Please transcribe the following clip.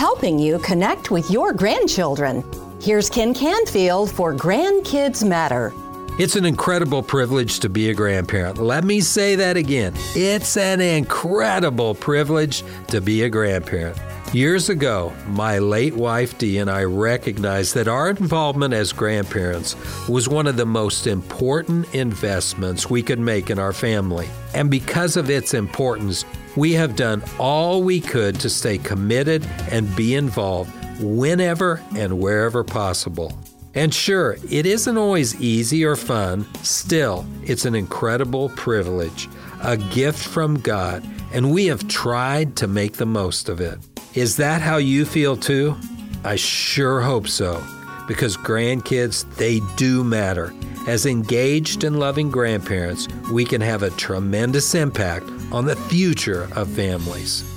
helping you connect with your grandchildren. Here's Ken Canfield for Grandkids Matter. It's an incredible privilege to be a grandparent. Let me say that again. It's an incredible privilege to be a grandparent. Years ago, my late wife Dee and I recognized that our involvement as grandparents was one of the most important investments we could make in our family. And because of its importance, we have done all we could to stay committed and be involved whenever and wherever possible. And sure, it isn't always easy or fun. Still, it's an incredible privilege, a gift from God, and we have tried to make the most of it. Is that how you feel too? I sure hope so, because grandkids, they do matter. As engaged and loving grandparents, we can have a tremendous impact on the future of families.